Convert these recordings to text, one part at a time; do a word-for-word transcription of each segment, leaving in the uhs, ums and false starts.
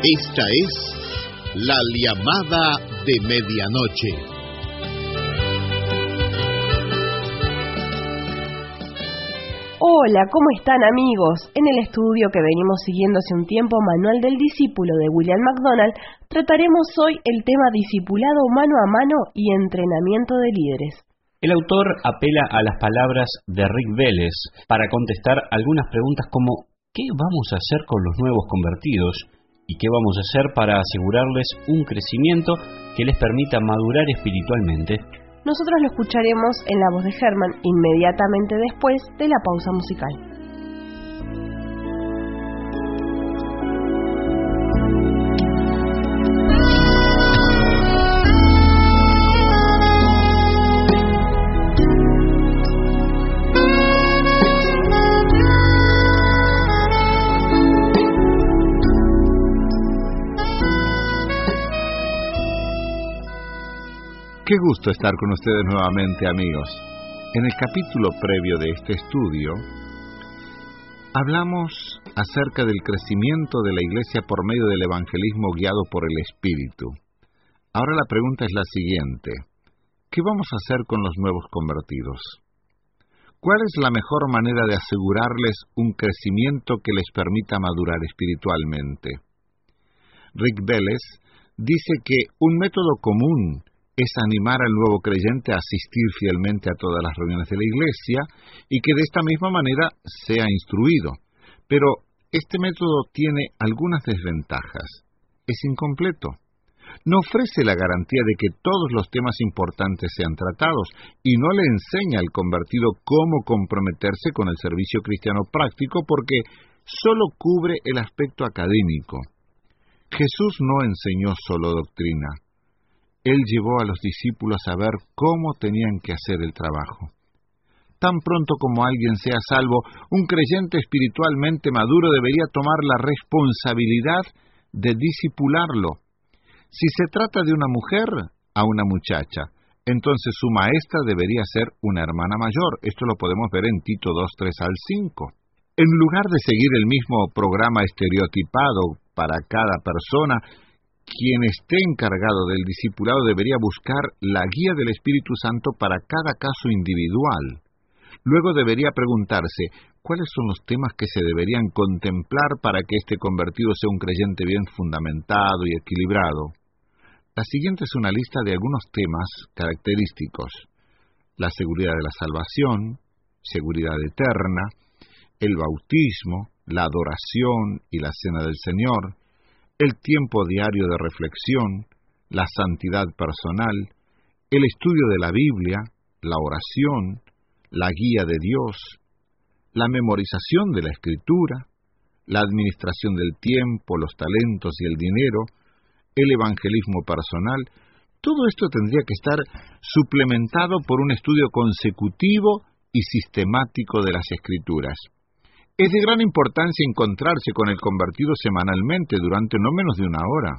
Esta es la llamada de medianoche. Hola, ¿cómo están, amigos? En el estudio que venimos siguiendo hace un tiempo, Manual del Discípulo de William MacDonald, trataremos hoy el tema discipulado mano a mano y entrenamiento de líderes. El autor apela a las palabras de Rick Vélez para contestar algunas preguntas como ¿qué vamos a hacer con los nuevos convertidos? ¿Y qué vamos a hacer para asegurarles un crecimiento que les permita madurar espiritualmente? Nosotros lo escucharemos en la voz de Germán inmediatamente después de la pausa musical. Qué gusto estar con ustedes nuevamente, amigos. En el capítulo previo de este estudio, hablamos acerca del crecimiento de la Iglesia por medio del evangelismo guiado por el Espíritu. Ahora la pregunta es la siguiente: ¿qué vamos a hacer con los nuevos convertidos? ¿Cuál es la mejor manera de asegurarles un crecimiento que les permita madurar espiritualmente? Rick Vélez dice que un método común es animar al nuevo creyente a asistir fielmente a todas las reuniones de la Iglesia y que de esta misma manera sea instruido. Pero este método tiene algunas desventajas. Es incompleto. No ofrece la garantía de que todos los temas importantes sean tratados y no le enseña al convertido cómo comprometerse con el servicio cristiano práctico porque solo cubre el aspecto académico. Jesús no enseñó solo doctrina. Él llevó a los discípulos a ver cómo tenían que hacer el trabajo. Tan pronto como alguien sea salvo, un creyente espiritualmente maduro debería tomar la responsabilidad de discipularlo. Si se trata de una mujer, a una muchacha, entonces su maestra debería ser una hermana mayor. Esto lo podemos ver en Tito dos, tres al cinco. En lugar de seguir el mismo programa estereotipado para cada persona, quien esté encargado del discipulado debería buscar la guía del Espíritu Santo para cada caso individual. Luego debería preguntarse, ¿cuáles son los temas que se deberían contemplar para que este convertido sea un creyente bien fundamentado y equilibrado? La siguiente es una lista de algunos temas característicos: la seguridad de la salvación, seguridad eterna, el bautismo, la adoración y la cena del Señor, el tiempo diario de reflexión, la santidad personal, el estudio de la Biblia, la oración, la guía de Dios, la memorización de la Escritura, la administración del tiempo, los talentos y el dinero, el evangelismo personal. Todo esto tendría que estar suplementado por un estudio consecutivo y sistemático de las Escrituras. Es de gran importancia encontrarse con el convertido semanalmente durante no menos de una hora.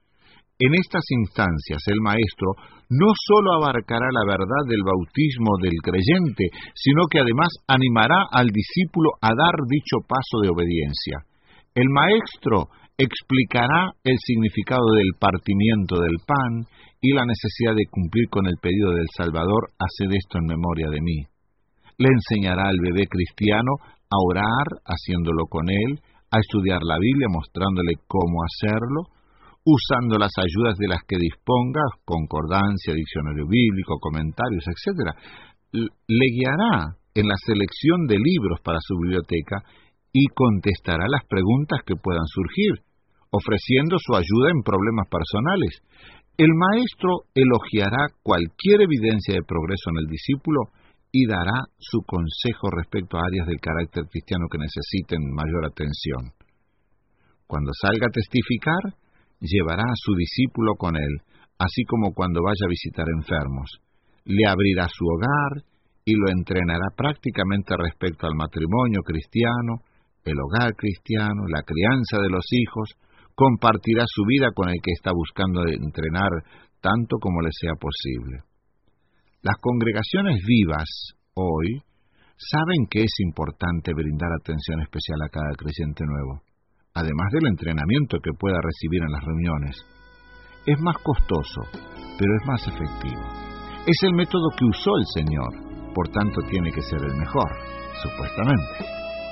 En estas instancias, el maestro no solo abarcará la verdad del bautismo del creyente, sino que además animará al discípulo a dar dicho paso de obediencia. El maestro explicará el significado del partimiento del pan y la necesidad de cumplir con el pedido del Salvador: haced esto en memoria de mí. Le enseñará al bebé cristiano a orar, haciéndolo con él, a estudiar la Biblia, mostrándole cómo hacerlo, usando las ayudas de las que disponga, concordancia, diccionario bíblico, comentarios, etcétera. Le guiará en la selección de libros para su biblioteca y contestará las preguntas que puedan surgir, ofreciendo su ayuda en problemas personales. El maestro elogiará cualquier evidencia de progreso en el discípulo y dará su consejo respecto a áreas del carácter cristiano que necesiten mayor atención. Cuando salga a testificar, llevará a su discípulo con él, así como cuando vaya a visitar enfermos. Le abrirá su hogar y lo entrenará prácticamente respecto al matrimonio cristiano, el hogar cristiano, la crianza de los hijos. Compartirá su vida con el que está buscando entrenar tanto como le sea posible. Las congregaciones vivas hoy saben que es importante brindar atención especial a cada creyente nuevo. además del entrenamiento que pueda recibir en las reuniones. Es más costoso, pero es más efectivo. Es el método que usó el Señor, por tanto tiene que ser el mejor, supuestamente.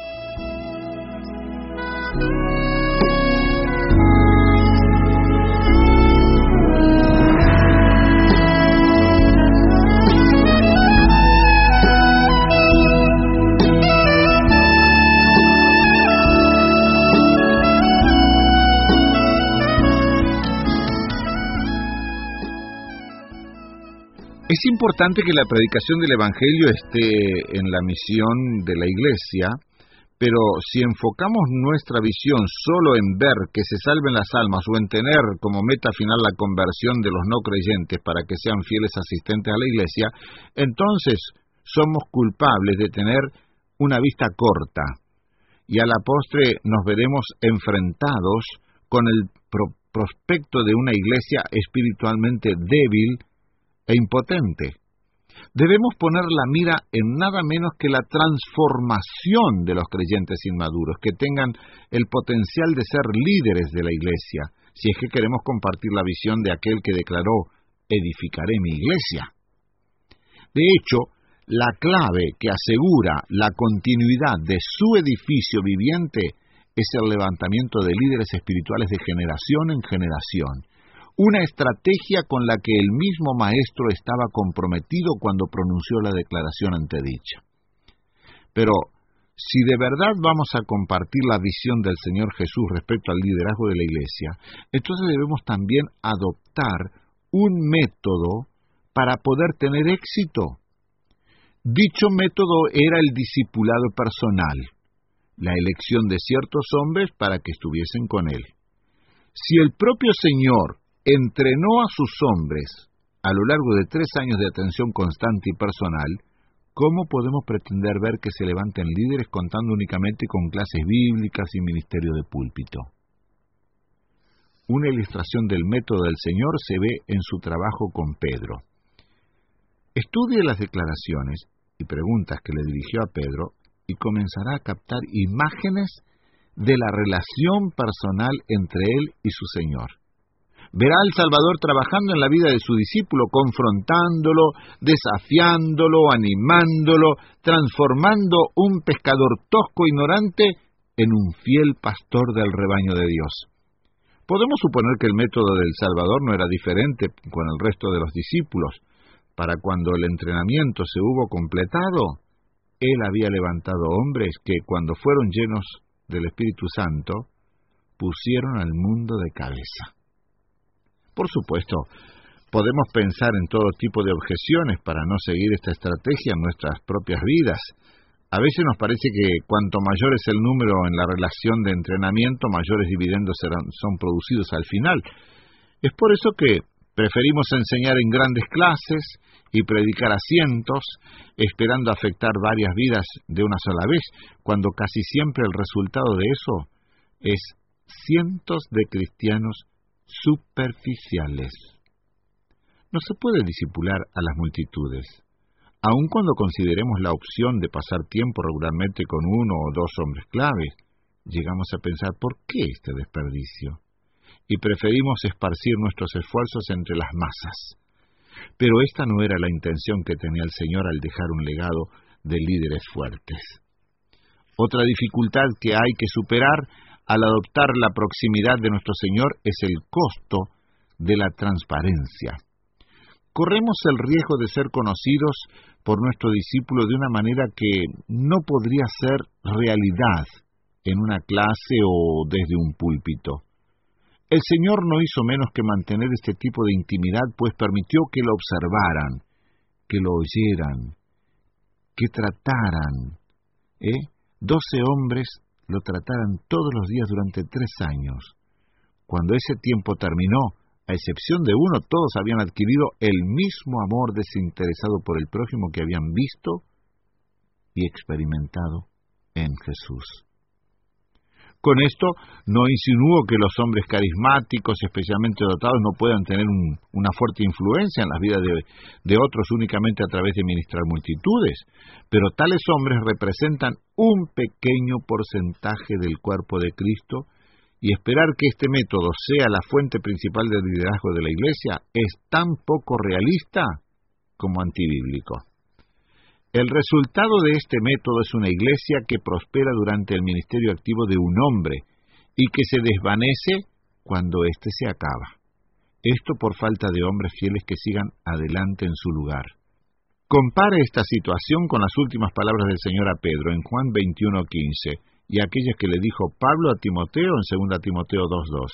Es importante que la predicación del Evangelio esté en la misión de la Iglesia, pero si enfocamos nuestra visión solo en ver que se salven las almas o en tener como meta final la conversión de los no creyentes para que sean fieles asistentes a la Iglesia, entonces somos culpables de tener una vista corta y a la postre nos veremos enfrentados con el pro- prospecto de una Iglesia espiritualmente débil e impotente. Debemos poner la mira en nada menos que la transformación de los creyentes inmaduros, que tengan el potencial de ser líderes de la Iglesia, si es que queremos compartir la visión de aquel que declaró: edificaré mi Iglesia. De hecho, la clave que asegura la continuidad de su edificio viviente es el levantamiento de líderes espirituales de generación en generación. Una estrategia con la que el mismo Maestro estaba comprometido cuando pronunció la declaración antedicha. Pero, si de verdad vamos a compartir la visión del Señor Jesús respecto al liderazgo de la Iglesia, entonces debemos también adoptar un método para poder tener éxito. Dicho método era el discipulado personal, la elección de ciertos hombres para que estuviesen con él. Si el propio Señor entrenó a sus hombres a lo largo de tres años de atención constante y personal, ¿cómo podemos pretender ver que se levanten líderes contando únicamente con clases bíblicas y ministerio de púlpito? Una ilustración del método del Señor se ve en su trabajo con Pedro. Estudie las declaraciones y preguntas que le dirigió a Pedro y comenzará a captar imágenes de la relación personal entre él y su Señor. Verá al Salvador trabajando en la vida de su discípulo, confrontándolo, desafiándolo, animándolo, transformando un pescador tosco e ignorante en un fiel pastor del rebaño de Dios. Podemos suponer que el método del Salvador no era diferente con el resto de los discípulos. Para cuando el entrenamiento se hubo completado, él había levantado hombres que, cuando fueron llenos del Espíritu Santo, pusieron al mundo de cabeza. Por supuesto, podemos pensar en todo tipo de objeciones para no seguir esta estrategia en nuestras propias vidas. A veces nos parece que cuanto mayor es el número en la relación de entrenamiento, mayores dividendos serán, son producidos al final. Es por eso que preferimos enseñar en grandes clases y predicar a cientos, esperando afectar varias vidas de una sola vez, cuando casi siempre el resultado de eso es cientos de cristianos superficiales. No se puede discipular a las multitudes. Aun cuando consideremos la opción de pasar tiempo regularmente con uno o dos hombres claves, llegamos a pensar: ¿por qué este desperdicio? Y preferimos esparcir nuestros esfuerzos entre las masas. Pero esta no era la intención que tenía el Señor al dejar un legado de líderes fuertes. Otra dificultad que hay que superar al adoptar la proximidad de nuestro Señor es el costo de la transparencia. Corremos el riesgo de ser conocidos por nuestro discípulo de una manera que no podría ser realidad en una clase o desde un púlpito. El Señor no hizo menos que mantener este tipo de intimidad, pues permitió que lo observaran, que lo oyeran, que trataran, ¿eh? Doce hombres lo trataran todos los días durante tres años. Cuando ese tiempo terminó, a excepción de uno, todos habían adquirido el mismo amor desinteresado por el prójimo que habían visto y experimentado en Jesús. Con esto no insinúo que los hombres carismáticos, especialmente dotados, no puedan tener un, una fuerte influencia en las vidas de, de otros únicamente a través de ministrar multitudes, pero tales hombres representan un pequeño porcentaje del cuerpo de Cristo y esperar que este método sea la fuente principal del liderazgo de la Iglesia es tan poco realista como antibíblico. El resultado de este método es una Iglesia que prospera durante el ministerio activo de un hombre y que se desvanece cuando éste se acaba. Esto por falta de hombres fieles que sigan adelante en su lugar. Compare esta situación con las últimas palabras del Señor a Pedro en Juan veintiuno quince y aquellas que le dijo Pablo a Timoteo en segunda Timoteo dos dos.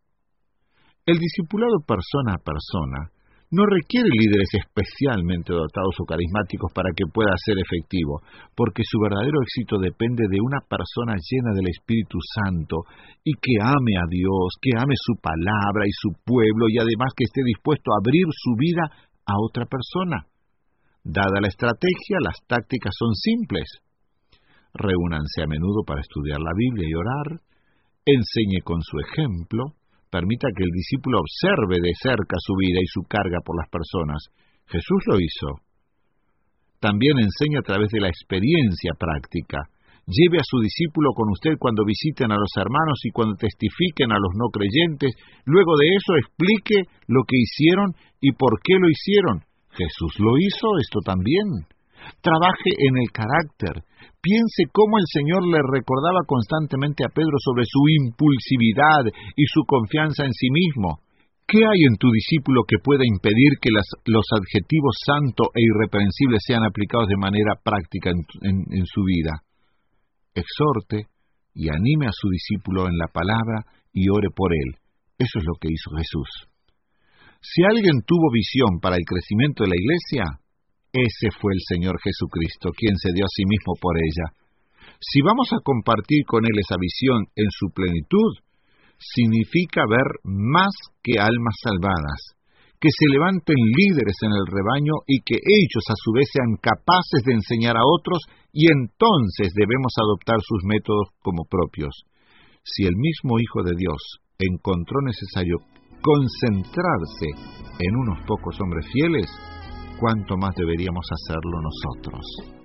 El discipulado persona a persona no requiere líderes especialmente dotados o carismáticos para que pueda ser efectivo, porque su verdadero éxito depende de una persona llena del Espíritu Santo y que ame a Dios, que ame su palabra y su pueblo y además que esté dispuesto a abrir su vida a otra persona. Dada la estrategia, las tácticas son simples. Reúnanse a menudo para estudiar la Biblia y orar, enseñe con su ejemplo, permita que el discípulo observe de cerca su vida y su carga por las personas. Jesús lo hizo. También enseña a través de la experiencia práctica. Lleve a su discípulo con usted cuando visiten a los hermanos y cuando testifiquen a los no creyentes. Luego de eso explique lo que hicieron y por qué lo hicieron. Jesús lo hizo, esto también. Trabaje en el carácter. Piense cómo el Señor le recordaba constantemente a Pedro sobre su impulsividad y su confianza en sí mismo. ¿Qué hay en tu discípulo que pueda impedir que las, los adjetivos santo e irreprensible sean aplicados de manera práctica en, en, en su vida? Exhorte y anime a su discípulo en la palabra y ore por él. Eso es lo que hizo Jesús. Si alguien tuvo visión para el crecimiento de la Iglesia, ese fue el Señor Jesucristo, quien se dio a sí mismo por ella. Si vamos a compartir con Él esa visión en su plenitud, significa ver más que almas salvadas, que se levanten líderes en el rebaño y que ellos a su vez sean capaces de enseñar a otros, y entonces debemos adoptar sus métodos como propios. Si el mismo Hijo de Dios encontró necesario concentrarse en unos pocos hombres fieles, ¿cuánto más deberíamos hacerlo nosotros?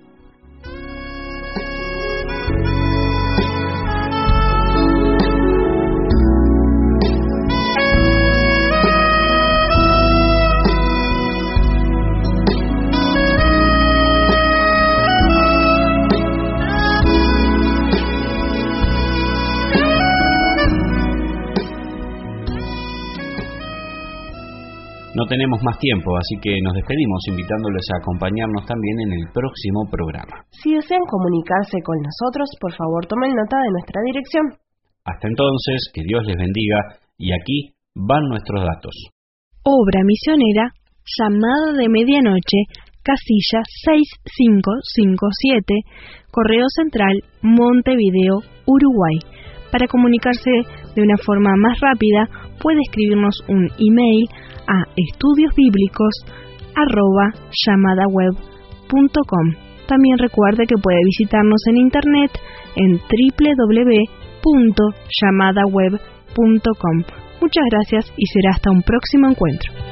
No tenemos más tiempo, así que nos despedimos invitándoles a acompañarnos también en el próximo programa. Si desean comunicarse con nosotros, por favor tomen nota de nuestra dirección. Hasta entonces, que Dios les bendiga, y aquí van nuestros datos. Obra misionera, Llamada de Medianoche, casilla seis cinco cinco siete, Correo Central, Montevideo, Uruguay. Para comunicarse de una forma más rápida, puede escribirnos un email a estudiosbíblicos arroba llamadaweb punto com. También recuerde que puede visitarnos en internet en doble u doble u doble u punto llamadaweb punto com. Muchas gracias y será hasta un próximo encuentro.